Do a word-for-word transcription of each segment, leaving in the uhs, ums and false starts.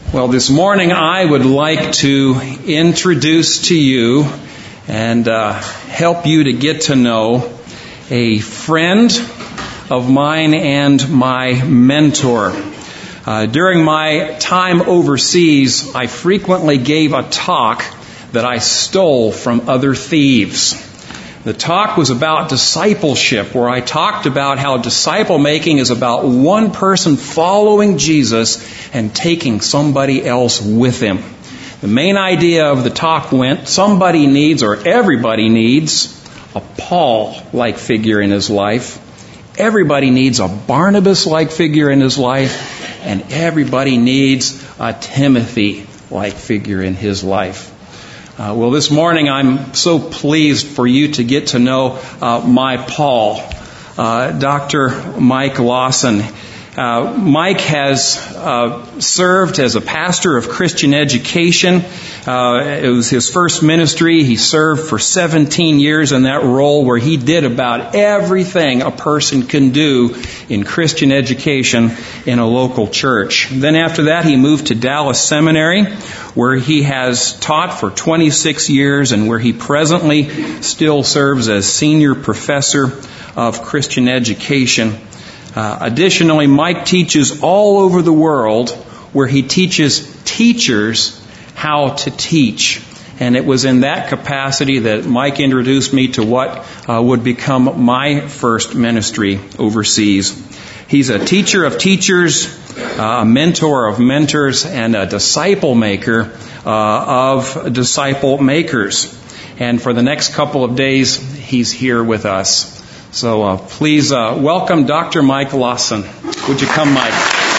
Well, this morning I would like to introduce to you and uh, help you to get to know a friend of mine and my mentor. Uh, during my time overseas, I frequently gave a talk that I stole from other thieves. The talk was about discipleship, where I talked about how disciple making is about one person following Jesus and taking somebody else with him. The main idea of the talk went, somebody needs, or everybody needs, a Paul-like figure in his life. Everybody needs a Barnabas-like figure in his life. And everybody needs a Timothy-like figure in his life. Uh, well, this morning I'm so pleased for you to get to know uh, my Paul, uh, Doctor Mike Lawson. Uh, Mike has uh, served as a pastor of Christian education. Uh, it was his first ministry. He served for seventeen years in that role, where he did about everything a person can do in Christian education in a local church. Then after that, he moved to Dallas Seminary, where he has taught for twenty-six years and where he presently still serves as senior professor of Christian education. Uh, additionally, Mike teaches all over the world, where he teaches teachers how to teach. And it was in that capacity that Mike introduced me to what uh, would become my first ministry overseas. He's a teacher of teachers, a mentor of mentors, and a disciple maker uh, of disciple makers. And for the next couple of days, he's here with us. So uh, please uh, welcome Doctor Mike Lawson. Would you come, Mike?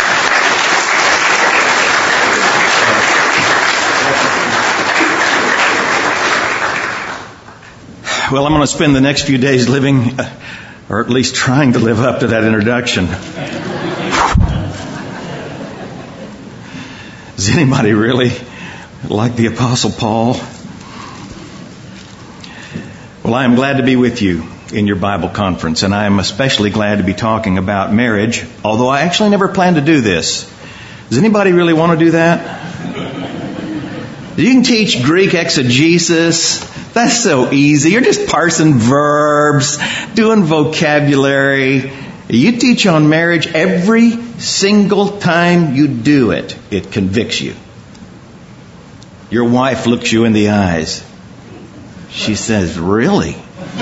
Well, I'm going to spend the next few days living, or at least trying to live up to that introduction. Does anybody really like the Apostle Paul? Well, I am glad to be with you in your Bible conference, and I am especially glad to be talking about marriage, although I actually never planned to do this. Does anybody really want to do that? You can teach Greek exegesis. That's so easy. You're just parsing verbs, doing vocabulary. You teach on marriage, every single time you do it, it convicts you. Your wife looks you in the eyes. She says, "Really?"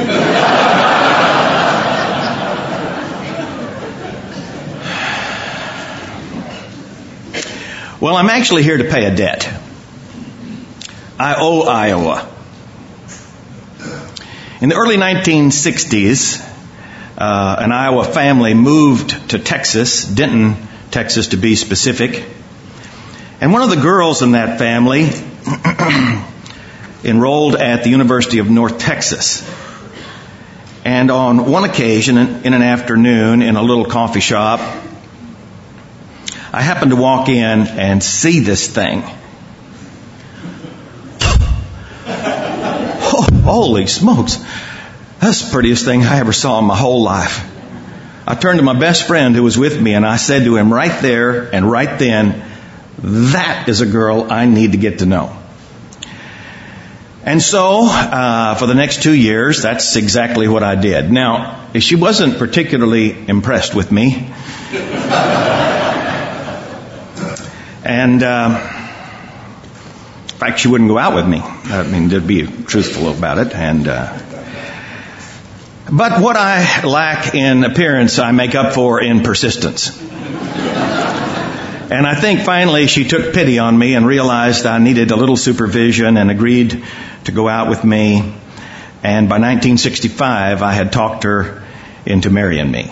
Well, I'm actually here to pay a debt. I owe Iowa. In the early nineteen sixties, uh, an Iowa family moved to Texas, Denton, Texas to be specific. And one of the girls in that family enrolled at the University of North Texas. And on one occasion, in an afternoon, in a little coffee shop, I happened to walk in and see this thing. Oh, holy smokes. That's the prettiest thing I ever saw in my whole life. I turned to my best friend who was with me, and I said to him right there and right then, "That is a girl I need to get to know." And so, uh, for the next two years, that's exactly what I did. Now, she wasn't particularly impressed with me. And, uh, in fact, she wouldn't go out with me. I mean, to be truthful about it. And, uh, but what I lack in appearance, I make up for in persistence. And I think finally she took pity on me and realized I needed a little supervision and agreed to go out with me. And by nineteen sixty-five, I had talked her into marrying me.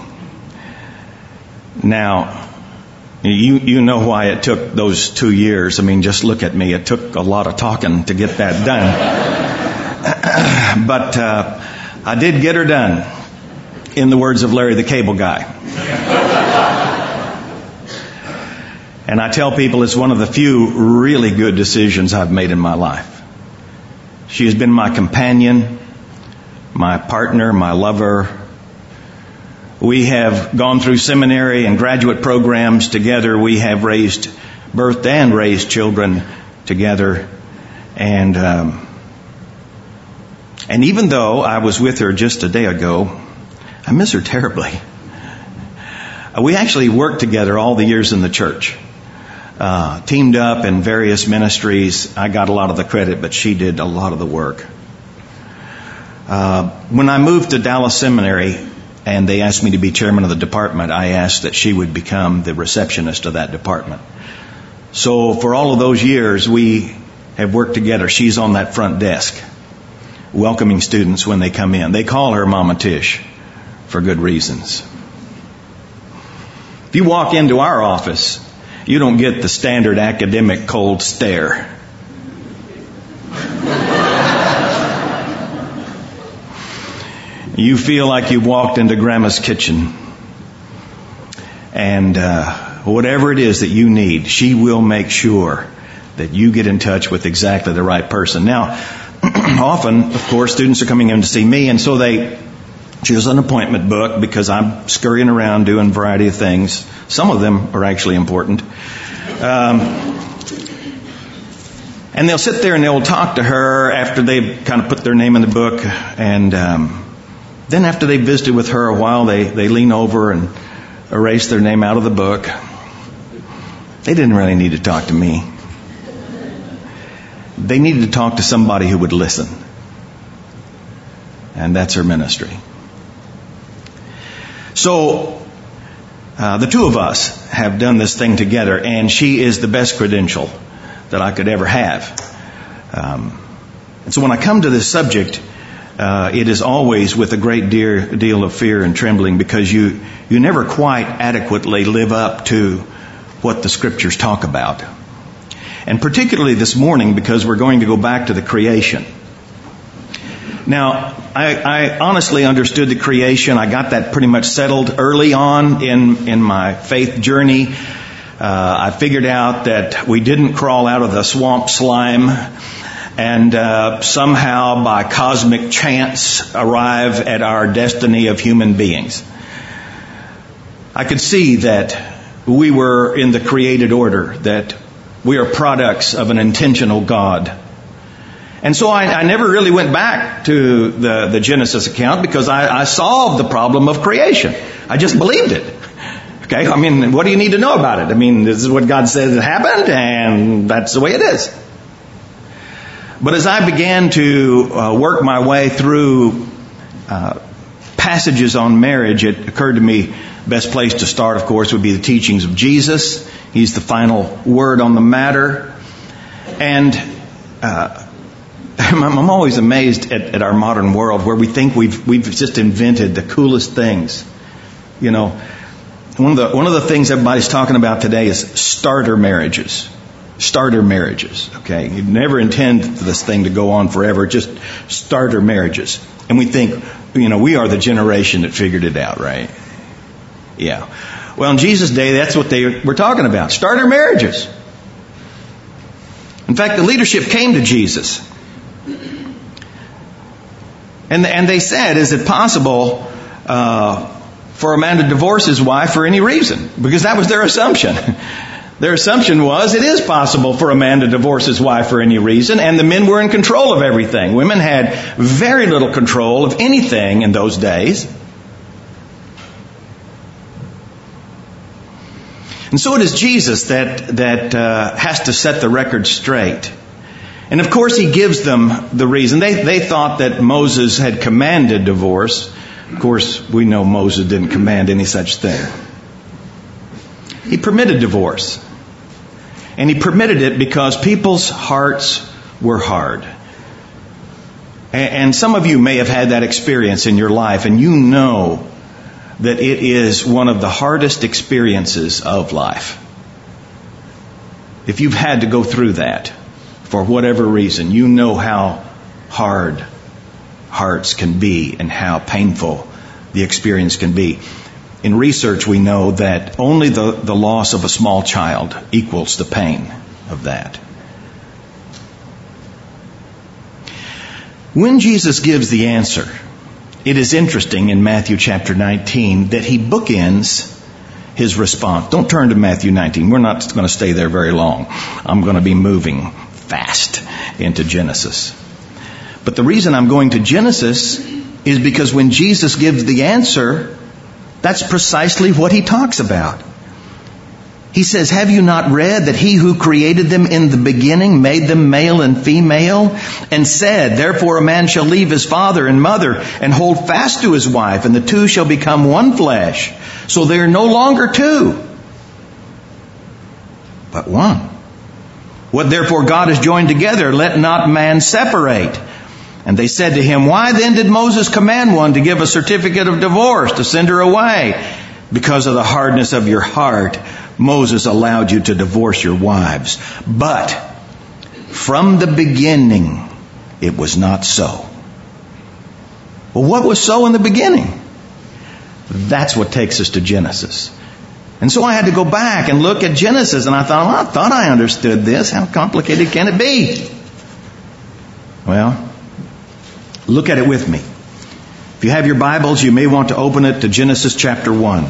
Now, you you know why it took those two years. I mean, just look at me. It took a lot of talking to get that done. But uh, I did get her done, in the words of Larry the Cable Guy. And I tell people it's one of the few really good decisions I've made in my life. She has been my companion, my partner, my lover. We have gone through seminary and graduate programs together. We have raised birthed and raised children together. And um, and even though I was with her just a day ago, I miss her terribly. We actually worked together all the years in the church. Uh, teamed up in various ministries. I got a lot of the credit, but she did a lot of the work. Uh, when I moved to Dallas Seminary and they asked me to be chairman of the department, I asked that she would become the receptionist of that department. So for all of those years, we have worked together. She's on that front desk, welcoming students when they come in. They call her Mama Tish for good reasons. If you walk into our office, you don't get the standard academic cold stare. You feel like you've walked into Grandma's kitchen. And uh, whatever it is that you need, she will make sure that you get in touch with exactly the right person. Now, often, of course, students are coming in to see me, and so they choose an appointment book because I'm scurrying around doing a variety of things. Some of them are actually important. Um, and they'll sit there and they'll talk to her after they've kind of put their name in the book. And um, then after they've visited with her a while, they, they lean over and erase their name out of the book. They didn't really need to talk to me. They needed to talk to somebody who would listen. And that's her ministry. So, uh, the two of us have done this thing together, and she is the best credential that I could ever have. Um, and so when I come to this subject, uh, it is always with a great dear, deal of fear and trembling, because you, you never quite adequately live up to what the Scriptures talk about. And particularly this morning, because we're going to go back to the creation. Now, I, I honestly understood the creation. I got that pretty much settled early on in, in my faith journey. Uh, I figured out that we didn't crawl out of the swamp slime and uh, somehow by cosmic chance arrive at our destiny of human beings. I could see that we were in the created order, that we are products of an intentional God. And so I, I never really went back to the, the Genesis account because I, I solved the problem of creation. I just believed it. Okay, I mean, what do you need to know about it? I mean, this is what God said happened, and that's the way it is. But as I began to uh, work my way through uh, passages on marriage, it occurred to me best place to start, of course, would be the teachings of Jesus. He's the final word on the matter. And uh, I'm always amazed at, at our modern world where we think we've we've just invented the coolest things. You know, one of the one of the things everybody's talking about today is starter marriages. Starter marriages. Okay, you never intend for this thing to go on forever. Just starter marriages, and we think, you know, we are the generation that figured it out, right? Yeah. Well, in Jesus' day, that's what they were talking about. Starter marriages. In fact, the leadership came to Jesus. And and they said, is it possible uh, for a man to divorce his wife for any reason? Because that was their assumption. Their assumption was it is possible for a man to divorce his wife for any reason, and the men were in control of everything. Women had very little control of anything in those days. And so it is Jesus that that uh, has to set the record straight. And of course he gives them the reason. They they thought that Moses had commanded divorce. Of course, we know Moses didn't command any such thing. He permitted divorce. And he permitted it because people's hearts were hard. And, and some of you may have had that experience in your life, and you know that it is one of the hardest experiences of life. If you've had to go through that for whatever reason, you know how hard hearts can be and how painful the experience can be. In research, we know that only the, the loss of a small child equals the pain of that. When Jesus gives the answer, it is interesting in Matthew chapter nineteen that he bookends his response. Don't turn to Matthew nineteen. We're not going to stay there very long. I'm going to be moving fast into Genesis. But the reason I'm going to Genesis is because when Jesus gives the answer, that's precisely what he talks about. He says, have you not read that he who created them in the beginning made them male and female, and said, therefore a man shall leave his father and mother and hold fast to his wife, and the two shall become one flesh. So they are no longer two, but one. What therefore God has joined together, let not man separate. And they said to him, why then did Moses command one to give a certificate of divorce, to send her away? Because of the hardness of your heart, Moses allowed you to divorce your wives. But from the beginning, it was not so. Well, what was so in the beginning? That's what takes us to Genesis. And so I had to go back and look at Genesis, and I thought, well, I thought I understood this. How complicated can it be? Well, look at it with me. If you have your Bibles, you may want to open it to Genesis chapter one.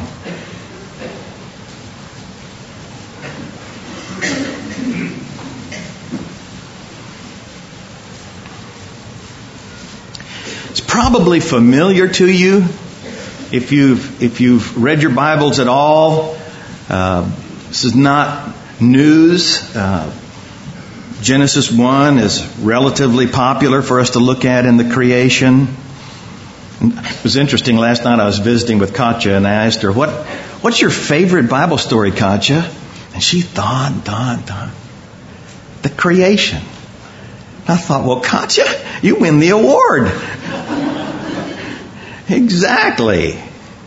It's probably familiar to you if you've if you've read your Bibles at all. Uh, this is not news. Uh, Genesis one is relatively popular for us to look at in the creation. It was interesting. Last night I was visiting with Katja, and I asked her, "What, what's your favorite Bible story, Katja?" And she thought, thought, thought. The creation. I thought, well, Katja, you win the award. Exactly.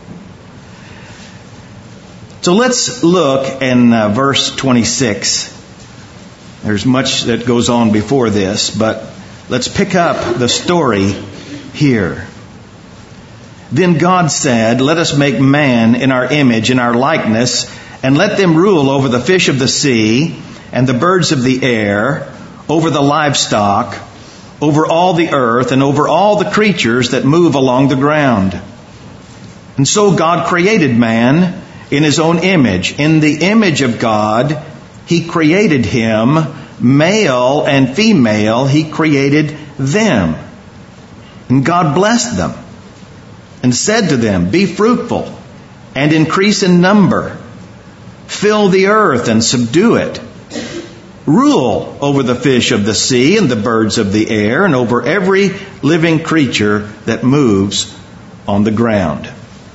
So let's look in uh, verse twenty-six. There's much that goes on before this, but let's pick up the story here. Then God said, let us make man in our image, in our likeness, and let them rule over the fish of the sea and the birds of the air, over the livestock, over all the earth, and over all the creatures that move along the ground. And so God created man in his own image. In the image of God, he created him, male and female, he created them. And God blessed them and said to them, be fruitful and increase in number. Fill the earth and subdue it. Rule over the fish of the sea and the birds of the air and over every living creature that moves on the ground.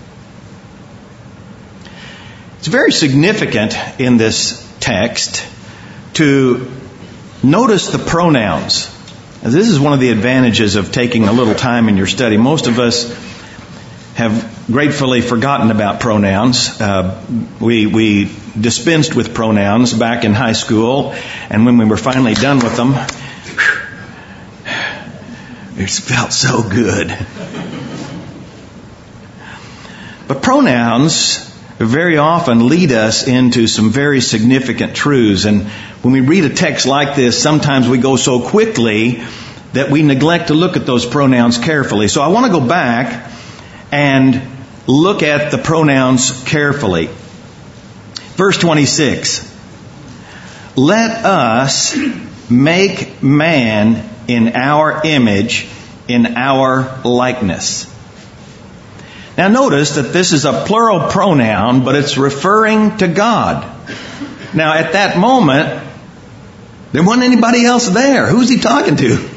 It's very significant in this text to notice the pronouns. This is one of the advantages of taking a little time in your study. Most of us have gratefully forgotten about pronouns. Uh, we we dispensed with pronouns back in high school, and when we were finally done with them, whew, it felt so good. But pronouns very often lead us into some very significant truths. And when we read a text like this, sometimes we go so quickly that we neglect to look at those pronouns carefully. So I want to go back and look at the pronouns carefully. Verse twenty-six. Let us make man in our image, in our likeness. Now notice that this is a plural pronoun, but it's referring to God. Now at that moment, there wasn't anybody else there. Who's he talking to?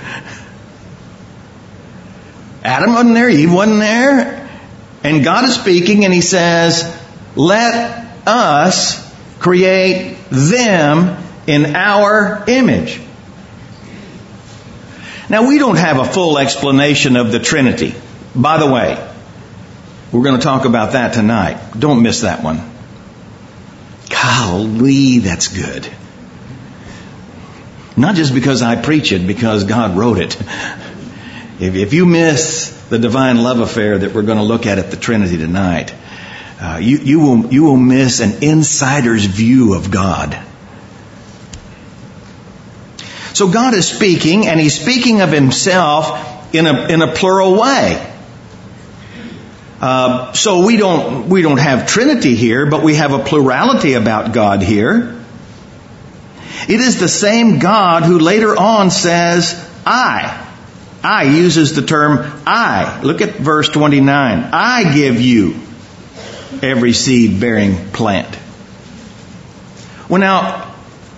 Adam wasn't there, Eve wasn't there. And God is speaking, and he says, let us create them in our image. Now we don't have a full explanation of the Trinity. By the way, we're going to talk about that tonight. Don't miss that one. Golly, that's good. Not just because I preach it, because God wrote it. If, if you miss the divine love affair that we're going to look at at the Trinity tonight, uh, you, you will you will miss an insider's view of God. So God is speaking, and he's speaking of himself in a in a plural way. Uh, so we don't we don't have Trinity here, but we have a plurality about God here. It is the same God who later on says, I. I uses the term I. Look at verse twenty-nine. I give you every seed-bearing plant. Well, now,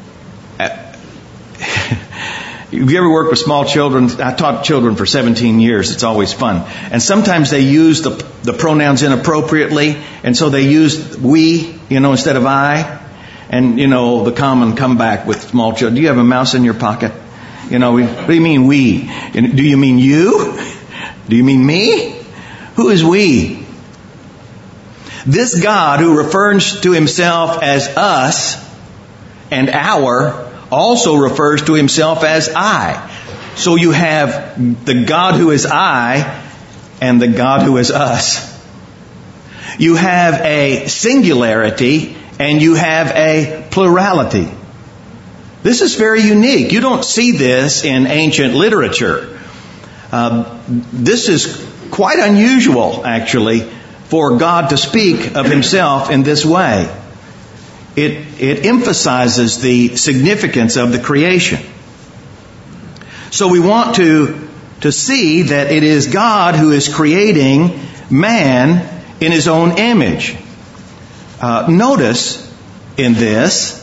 have you ever worked with small children? I taught children for seventeen years. It's always fun. And sometimes they use the, the pronouns inappropriately, and so they use we, you know, instead of I. And, you know, the common comeback with small children, do you have a mouse in your pocket? You know, what do you mean we? Do you mean you? Do you mean me? Who is we? This God who refers to himself as us and our also refers to himself as I. So you have the God who is I and the God who is us. You have a singularity and you have a plurality. This is very unique. You don't see this in ancient literature. Uh, this is quite unusual, actually, for God to speak of himself in this way. It, it emphasizes the significance of the creation. So we want to, to see that it is God who is creating man in his own image. Uh, notice in this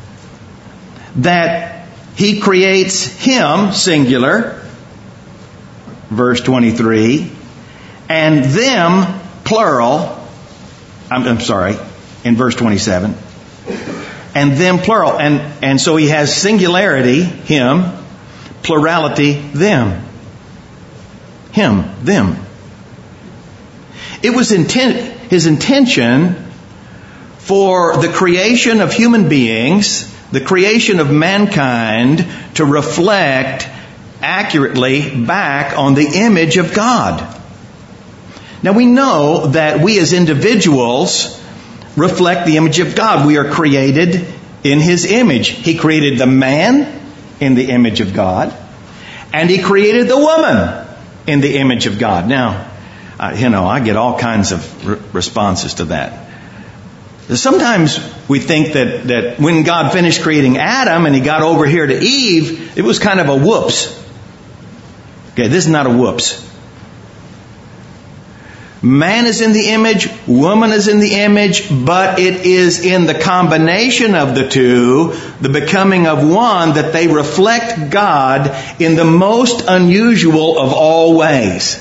that he creates him, singular, verse twenty-three, and them, plural, I'm, I'm sorry, in verse twenty-seven, and them, plural. And, and so he has singularity, him, plurality, them. Him, them. It was intent, his intention for the creation of human beings, the creation of mankind, to reflect accurately back on the image of God. Now we know that we as individuals reflect the image of God. We are created in his image. He created the man in the image of God, and he created the woman in the image of God. Now, uh, you know, I get all kinds of re- responses to that. Sometimes we think that, that when God finished creating Adam and he got over here to Eve, it was kind of a whoops. Okay, this is not a whoops. Man is in the image, woman is in the image, but it is in the combination of the two, the becoming of one, that they reflect God in the most unusual of all ways.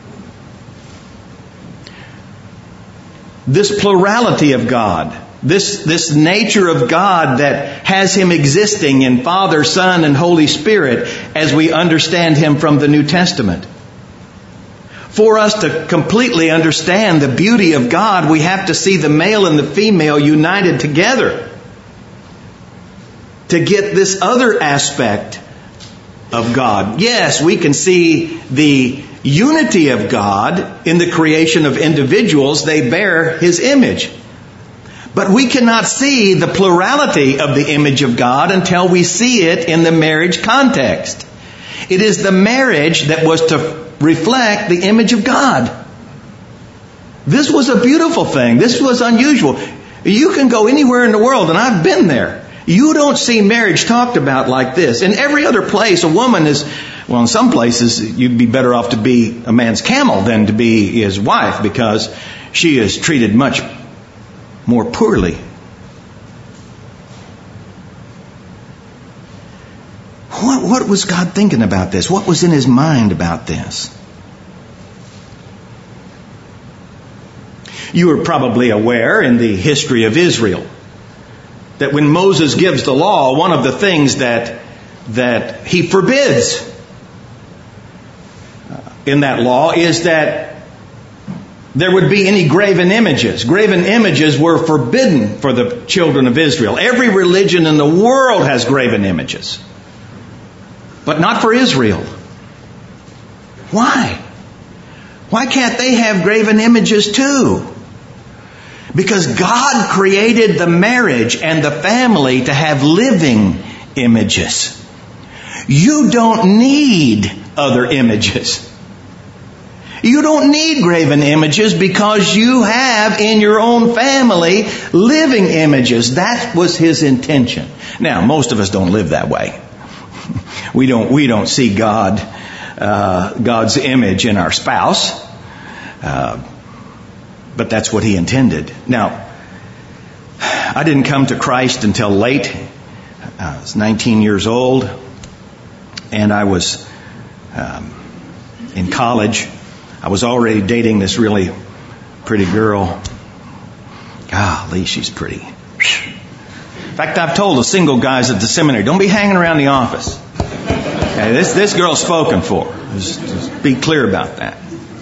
This plurality of God, this, this nature of God that has him existing in Father, Son, and Holy Spirit as we understand him from the New Testament. For us to completely understand the beauty of God, we have to see the male and the female united together to get this other aspect of God. Yes, we can see the unity of God in the creation of individuals. They bear his image. But we cannot see the plurality of the image of God until we see it in the marriage context. It is the marriage that was to reflect the image of God. This was a beautiful thing. This was unusual. You can go anywhere in the world, and I've been there. You don't see marriage talked about like this. In every other place, a woman is, well, in some places, you'd be better off to be a man's camel than to be his wife, because she is treated much more poorly. What, what was God thinking about this? What was in his mind about this? You are probably aware in the history of Israel that when Moses gives the law, one of the things that, that he forbids in that law is that there would be any graven images. Graven images were forbidden for the children of Israel. Every religion in the world has graven images, but not for Israel. Why? Why can't they have graven images too? Because God created the marriage and the family to have living images. You don't need other images. You don't need graven images because you have in your own family living images. That was his intention. Now, most of us don't live that way. We don't, we don't see God, uh, God's image in our spouse. Uh, but that's what he intended. Now, I didn't come to Christ until late. I was nineteen years old, and I was um, in college. I was already dating this really pretty girl. Golly, she's pretty. In fact, I've told the single guys at the seminary, don't be hanging around the office. Okay, this this girl's spoken for. Just, just be clear about that.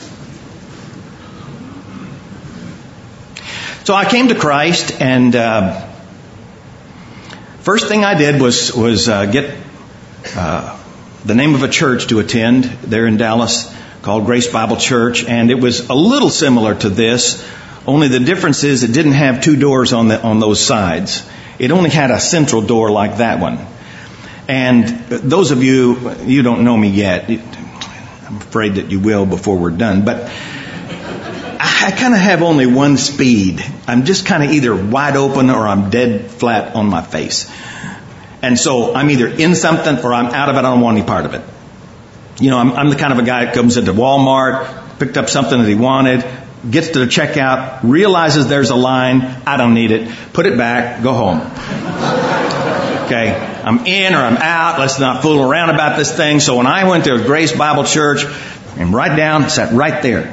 So I came to Christ, and uh, first thing I did was was uh, get uh, the name of a church to attend there in Dallas called Grace Bible Church, and it was a little similar to this. Only the difference is it didn't have two doors on the on those sides. It only had a central door like that one. And those of you, you don't know me yet. I'm afraid that you will before we're done. But I kind of have only one speed. I'm just kind of either wide open or I'm dead flat on my face. And so I'm either in something or I'm out of it. I don't want any part of it. You know, I'm, I'm the kind of a guy that comes into Walmart, picked up something that he wanted, gets to the checkout, realizes there's a line. I don't need it. Put it back. Go home. Okay. I'm in or I'm out. Let's not fool around about this thing. So when I went to Grace Bible Church, and right down, sat right there.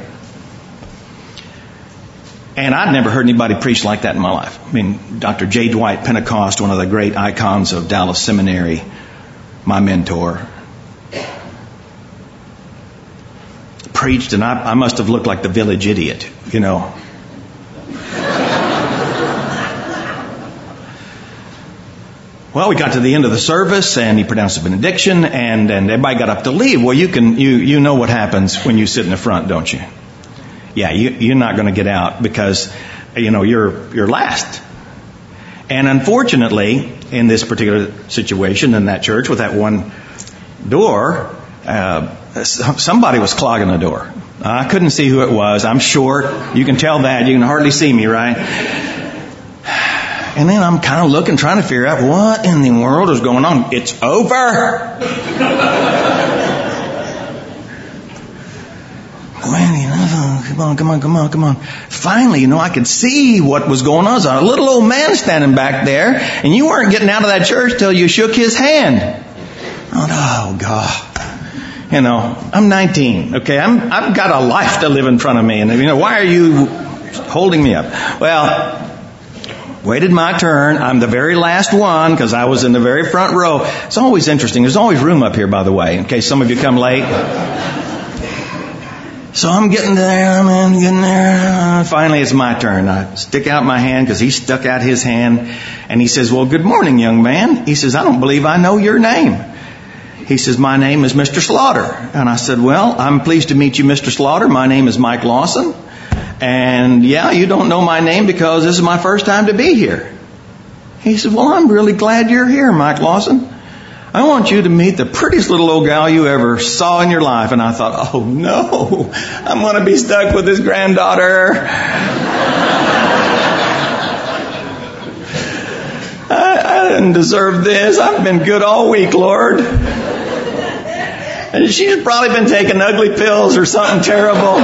And I'd never heard anybody preach like that in my life. I mean, Doctor J. Dwight Pentecost, one of the great icons of Dallas Seminary, my mentor, preached, and I, I must have looked like the village idiot, you know. Well, we got to the end of the service, and he pronounced a benediction, and, and everybody got up to leave. Well, you can you you know what happens when you sit in the front, don't you? Yeah, you, you're not going to get out because, you know, you're you're last. And unfortunately, in this particular situation in that church with that one door, uh, somebody was clogging the door. I couldn't see who it was. I'm short. You can tell that. You can hardly see me, right? And then I'm kind of looking, trying to figure out what in the world is going on. It's over. Come on, come on, come on, come on. Finally, you know, I could see what was going on. There's a little old man standing back there, and you weren't getting out of that church till you shook his hand. Oh, God. You know, I'm nineteen, okay? I'm, I've got a life to live in front of me, and, you know, why are you holding me up? Well, waited my turn. I'm the very last one because I was in the very front row. It's always interesting. There's always room up here, by the way, in case some of you come late. So I'm getting there, I'm getting there. Finally, it's my turn. I stick out my hand because he stuck out his hand. And he says, well, good morning, young man. He says, I don't believe I know your name. He says, my name is Mister Slaughter. And I said, well, I'm pleased to meet you, Mister Slaughter. My name is Mike Lawson. And yeah, you don't know my name because this is my first time to be here. He said, well, I'm really glad you're here, Mike Lawson. I want you to meet the prettiest little old gal you ever saw in your life. And I thought, oh no, I'm going to be stuck with his granddaughter. I, I didn't deserve this. I've been good all week, Lord. And she's probably been taking ugly pills or something terrible.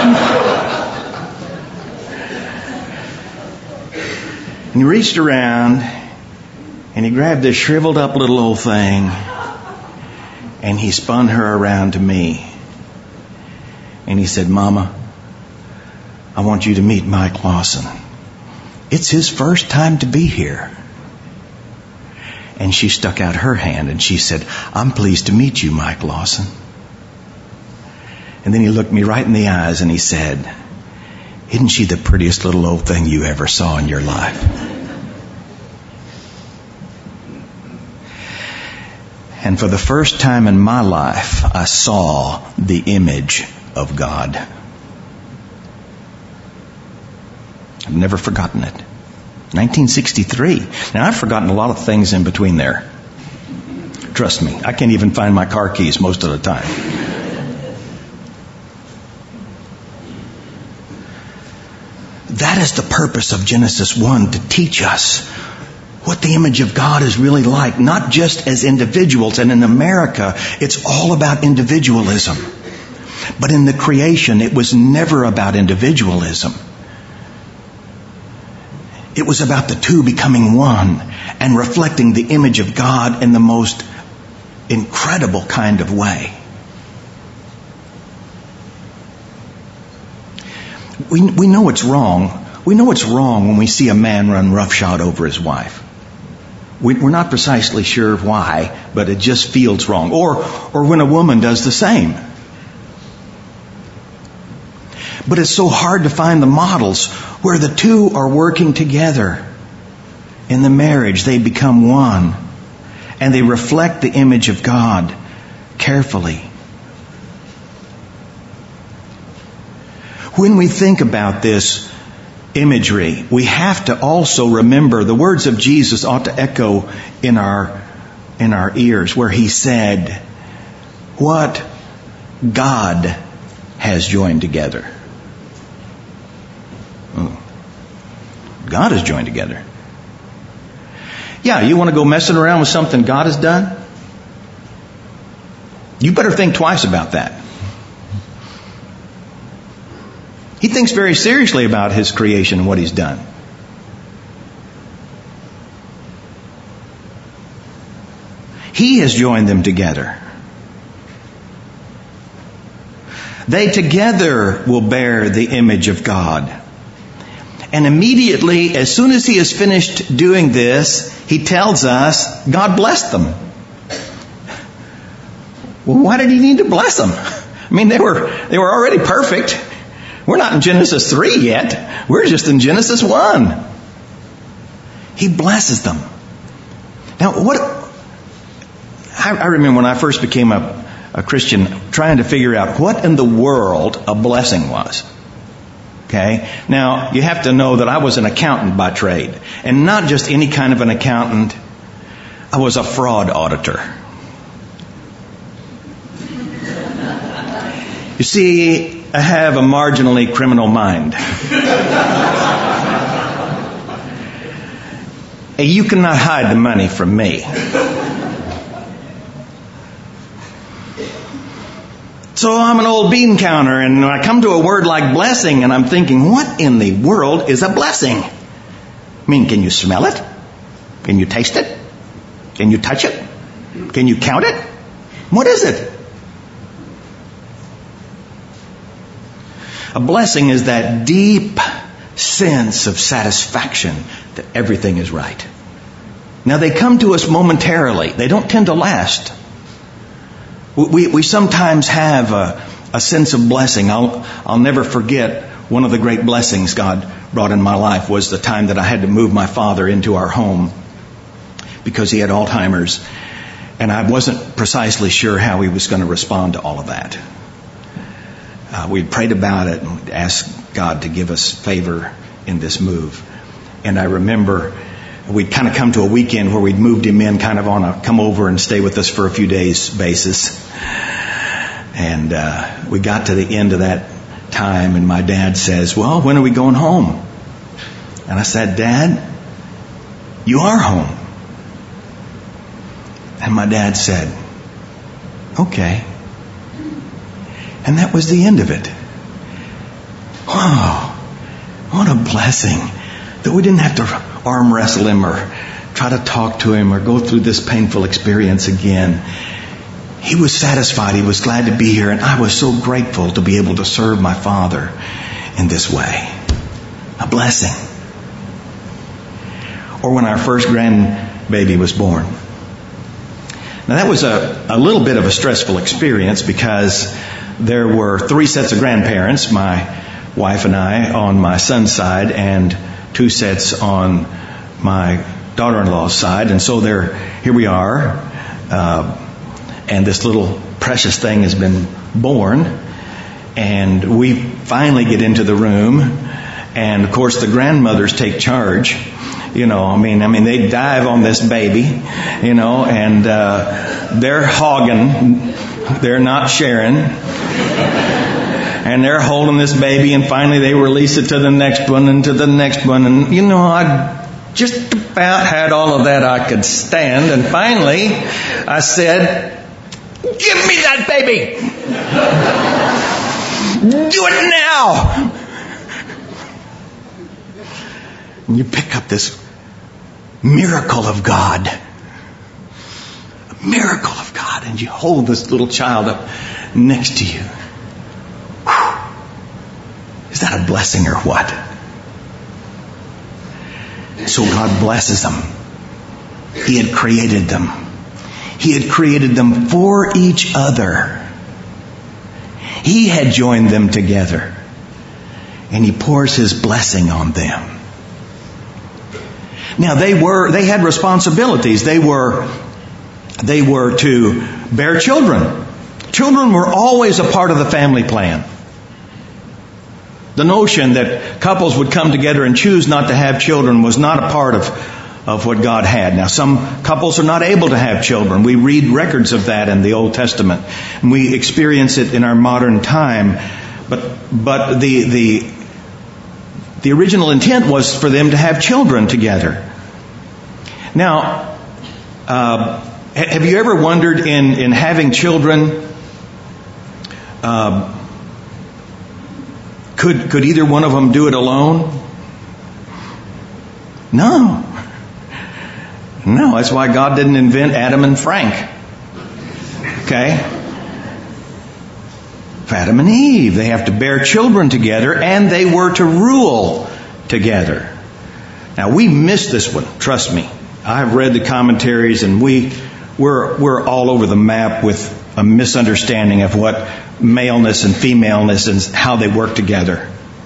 And he reached around and he grabbed this shriveled up little old thing and he spun her around to me. And he said, Mama, I want you to meet Mike Lawson. It's his first time to be here. And she stuck out her hand and she said, I'm pleased to meet you, Mike Lawson. And then he looked me right in the eyes and he said, isn't she the prettiest little old thing you ever saw in your life? And for the first time in my life, I saw the image of God. I've never forgotten it. nineteen sixty-three. Now, I've forgotten a lot of things in between there. Trust me, I can't even find my car keys most of the time. That is the purpose of Genesis one, to teach us what the image of God is really like, not just as individuals. And in America, it's all about individualism. But in the creation, it was never about individualism. It was about the two becoming one and reflecting the image of God in the most incredible kind of way. We, we know it's wrong. We know it's wrong when we see a man run roughshod over his wife. We, we're not precisely sure why, but it just feels wrong. Or, or when a woman does the same. But it's so hard to find the models where the two are working together. In the marriage, they become one. And they reflect the image of God carefully. When we think about this imagery, we have to also remember the words of Jesus ought to echo in our, in our ears, where he said, what God has joined together. God has joined together. Yeah, you want to go messing around with something God has done? You better think twice about that. He thinks very seriously about his creation and what he's done. He has joined them together. They together will bear the image of God. And immediately, as soon as he has finished doing this, he tells us God blessed them. Well, why did he need to bless them? I mean, they were they were already perfect. We're not in Genesis three yet. We're just in Genesis one. He blesses them. Now, what... I, I remember when I first became a, a Christian, trying to figure out what in the world a blessing was. Okay? Now, you have to know that I was an accountant by trade. And not just any kind of an accountant. I was a fraud auditor. You see, I have a marginally criminal mind. You cannot hide the money from me. So I'm an old bean counter, and I come to a word like blessing, and I'm thinking, what in the world is a blessing? I mean, can you smell it? Can you taste it? Can you touch it? Can you count it? What is it? A blessing is that deep sense of satisfaction that everything is right. Now, they come to us momentarily. They don't tend to last. We, we sometimes have a, a sense of blessing. I'll, I'll never forget one of the great blessings God brought in my life was the time that I had to move my father into our home because he had Alzheimer's. And I wasn't precisely sure how he was going to respond to all of that. Uh, we prayed about it and asked God to give us favor in this move. And I remember we'd kind of come to a weekend where we'd moved him in kind of on a come over and stay with us for a few days basis. And uh, we got to the end of that time and my dad says, well, when are we going home? And I said, Dad, you are home. And my dad said, okay. And that was the end of it. Wow, what a blessing that we didn't have to arm wrestle him or try to talk to him or go through this painful experience again. He was satisfied. He was glad to be here. And I was so grateful to be able to serve my father in this way. A blessing. Or when our first grandbaby was born. Now that was a, a little bit of a stressful experience because there were three sets of grandparents, my wife and I on my son's side, and two sets on my daughter-in-law's side. And so there, here we are, uh, and this little precious thing has been born. And we finally get into the room, and of course the grandmothers take charge. You know, I mean, I mean, they dive on this baby, you know, and uh, they're hogging, they're not sharing. and they're holding this baby, and finally they release it to the next one and to the next one. And, you know, I just about had all of that I could stand. And finally, I said, "Give me that baby! Do it now!" And you pick up this miracle of God. A miracle of God. And you hold this little child up next to you. Whew. Is that a blessing or what? So God blesses them. He had created them. He had created them for each other. He had joined them together. And He pours His blessing on them. Now they were, they had responsibilities. They were, they were to bear children. Children were always a part of the family plan. The notion that couples would come together and choose not to have children was not a part of, of what God had. Now some couples are not able to have children. We read records of that in the Old Testament. And we experience it in our modern time. But, but the, the, the original intent was for them to have children together. Now, uh, have you ever wondered in, in having children, uh, could, could either one of them do it alone? No. No, that's why God didn't invent Adam and Frank. Okay? For Adam and Eve, they have to bear children together, and they were to rule together. Now, we missed this one, trust me. I've read the commentaries, and we, we're, we're all over the map with a misunderstanding of what maleness and femaleness and how they work together.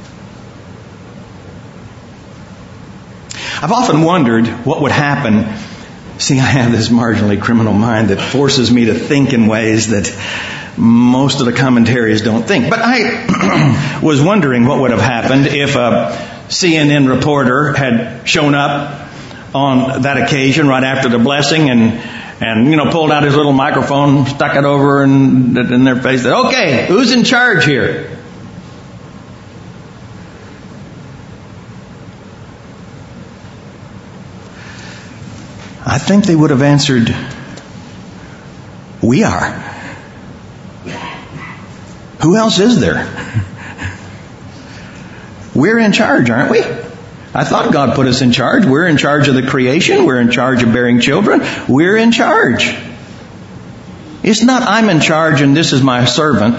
I've often wondered what would happen. See, I have this marginally criminal mind that forces me to think in ways that most of the commentaries don't think. But I was wondering what would have happened if a C N N reporter had shown up on that occasion right after the blessing and, and you know, pulled out his little microphone, stuck it over in, in their face, said, "Okay, who's in charge here?" I think they would have answered, "We are. Who else is there? We're in charge, aren't we? I thought God put us in charge. We're in charge of the creation. We're in charge of bearing children. We're in charge. It's not I'm in charge and this is my servant."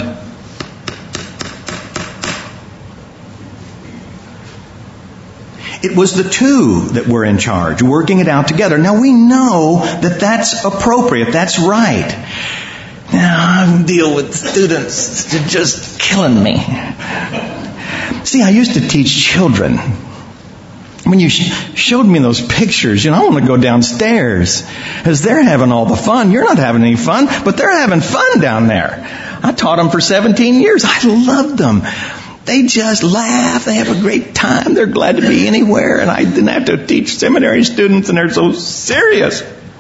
It was the two that were in charge, working it out together. Now we know that that's appropriate. That's right. Now I deal with students that are just killing me. See, I used to teach children. When you sh- showed me those pictures, you know, I want to go downstairs because they're having all the fun. You're not having any fun, but they're having fun down there. I taught them for seventeen years. I loved them. They just laugh. They have a great time. They're glad to be anywhere. And I didn't have to teach seminary students, and they're so serious.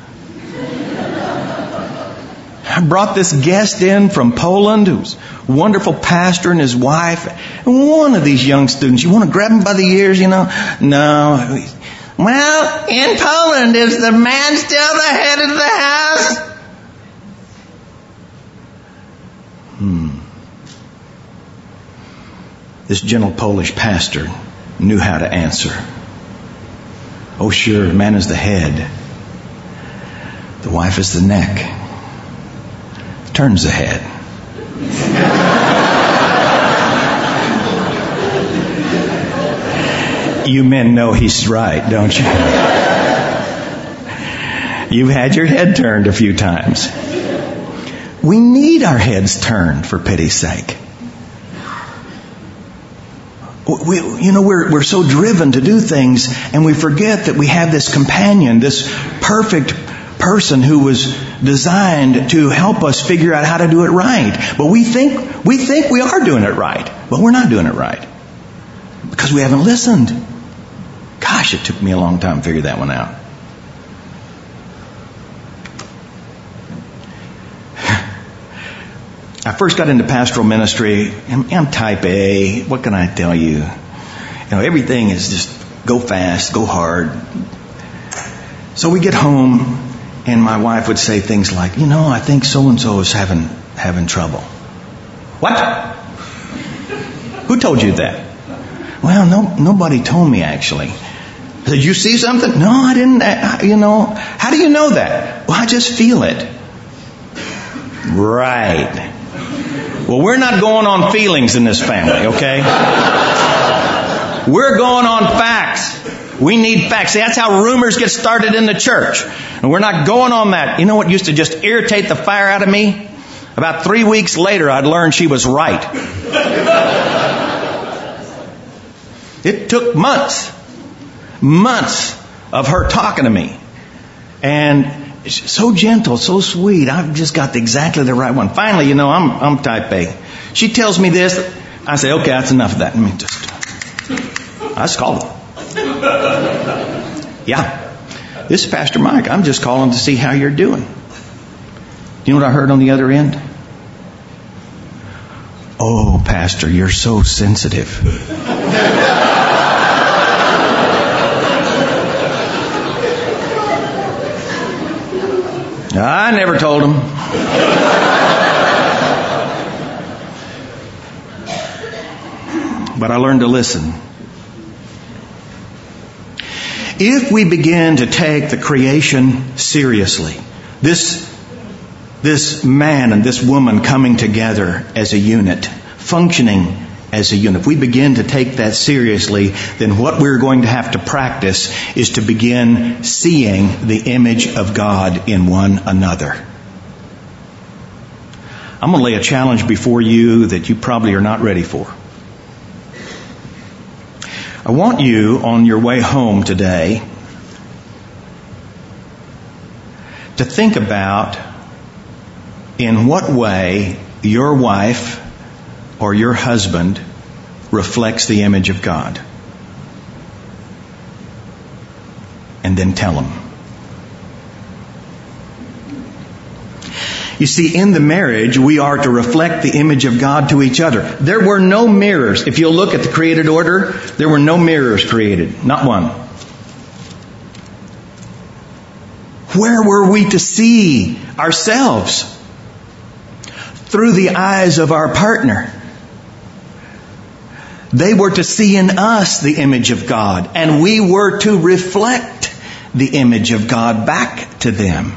I brought this guest in from Poland who's a wonderful pastor and his wife. And one of these young students, you want to grab him by the ears, you know? No. "Well, in Poland, is the man still the head of the house?" Hmm. This gentle Polish pastor knew how to answer. "Oh, sure, the man is the head. The wife is the neck. Turns the head." You men know he's right, don't you? You've had your head turned a few times. We need our heads turned, for pity's sake. We, you know, we're, we're so driven to do things, and we forget that we have this companion, this perfect person who was designed to help us figure out how to do it right. But we think, we think we are doing it right, but we're not doing it right. Because we haven't listened. Gosh, it took me a long time to figure that one out. I first got into pastoral ministry. I'm, I'm type A. What can I tell you? You know, everything is just go fast, go hard. So we get home, and my wife would say things like, you know, I think so-and-so is having having trouble. What? Who told you that? Well, no, nobody told me, actually. Did you see something? No, I didn't. I, you know, how do you know that? Well, I just feel it. Right. Well, we're not going on feelings in this family, okay? We're going on facts. We need facts. See, that's how rumors get started in the church. And we're not going on that. You know what used to just irritate the fire out of me? About three weeks later, I'd learned she was right. It took months, months of her talking to me. And so gentle, so sweet. I've just got exactly the right one. Finally, you know, I'm I'm type A. She tells me this. I say, okay, that's enough of that. Let me just... I just called her. Yeah. This is Pastor Mike. I'm just calling to see how you're doing. You know what I heard on the other end? Oh, Pastor, you're so sensitive. I never told him. But I learned to listen. If we begin to take the creation seriously, this, this man and this woman coming together as a unit, functioning as a unit, if we begin to take that seriously, then what we're going to have to practice is to begin seeing the image of God in one another. I'm going to lay a challenge before you that you probably are not ready for. I want you, on your way home today, to think about in what way your wife or your husband reflects the image of God. And then tell him. You see, in the marriage, we are to reflect the image of God to each other. There were no mirrors. If you'll look at the created order, there were no mirrors created. Not one. Where were we to see ourselves? Through the eyes of our partner. They were to see in us the image of God, and we were to reflect the image of God back to them.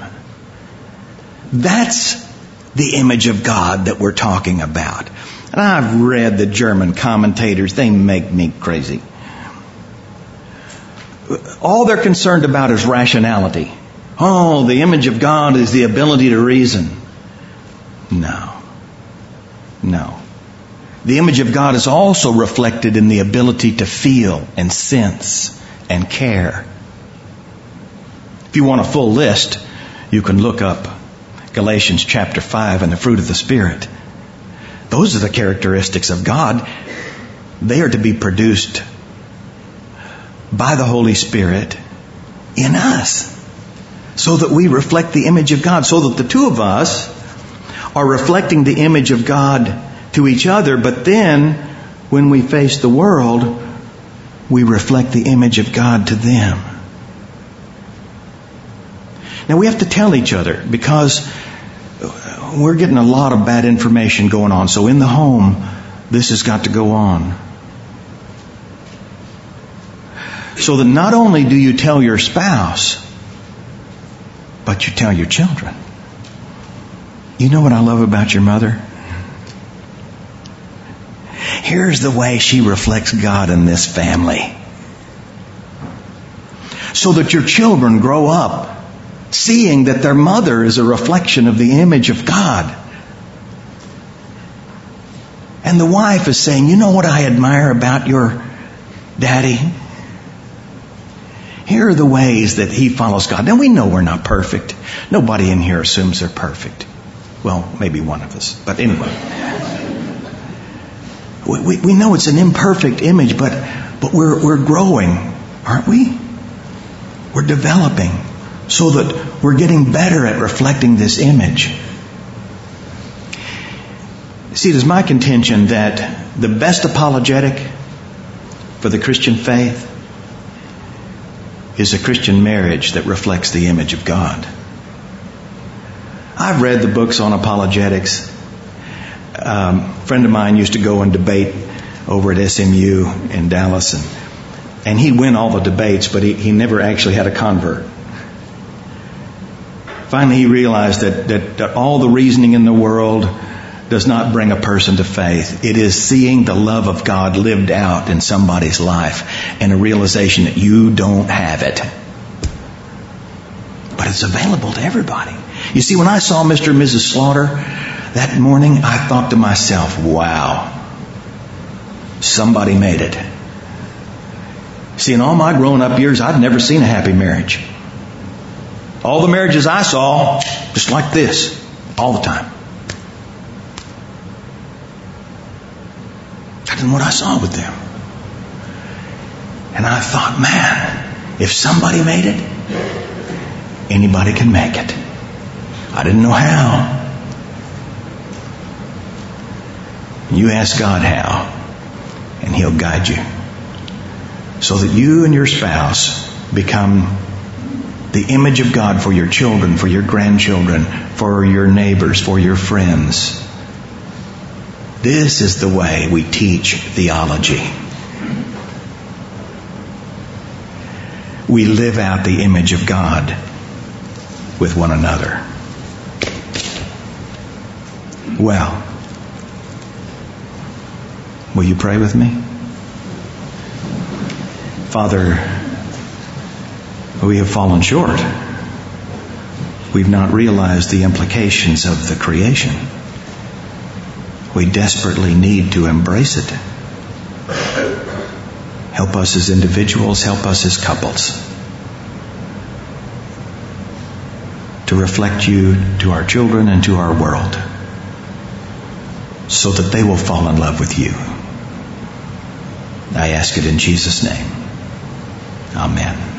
That's the image of God that we're talking about. And I've read the German commentators. They make me crazy. All they're concerned about is rationality. Oh, the image of God is the ability to reason. No. No. The image of God is also reflected in the ability to feel and sense and care. If you want a full list, you can look up Galatians chapter five and the fruit of the Spirit. Those are the characteristics of God. They are to be produced by the Holy Spirit in us, so that we reflect the image of God, so that the two of us are reflecting the image of God to each other, but then when we face the world, we reflect the image of God to them. Now we have to tell each other, because we're getting a lot of bad information going on. So in the home, this has got to go on. So that not only do you tell your spouse, but you tell your children. You know what I love about your mother? Here's the way she reflects God in this family. So that your children grow up seeing that their mother is a reflection of the image of God. And the wife is saying, you know what I admire about your daddy? Here are the ways that he follows God. Now we know we're not perfect. Nobody in here assumes they're perfect. Well, maybe one of us. But anyway. We, we, we know it's an imperfect image, but, but we're, we're growing, aren't we? We're developing so that we're getting better at reflecting this image. See, it is my contention that the best apologetic for the Christian faith is a Christian marriage that reflects the image of God. I've read the books on apologetics. Um, a friend of mine used to go and debate over at S M U in Dallas, and, and he'd win all the debates, but he, he never actually had a convert. Finally, he realized that, that, that all the reasoning in the world does not bring a person to faith. It is seeing the love of God lived out in somebody's life and a realization that you don't have it. But it's available to everybody. You see, when I saw Mister and Missus Slaughter that morning, I thought to myself, wow, somebody made it. See, in all my grown up years, I'd never seen a happy marriage. All the marriages I saw, just like this, all the time. That isn't what I saw with them. And I thought, man, if somebody made it, anybody can make it. I didn't know how. You ask God how, and He'll guide you so that you and your spouse become the image of God for your children, for your grandchildren, for your neighbors, for your friends. This is the way we teach theology. We live out the image of God with one another. Well, will you pray with me? Father, we have fallen short. We've not realized the implications of the creation. We desperately need to embrace it. Help us as individuals, help us as couples to reflect you to our children and to our world so that they will fall in love with you. I ask it in Jesus' name. Amen.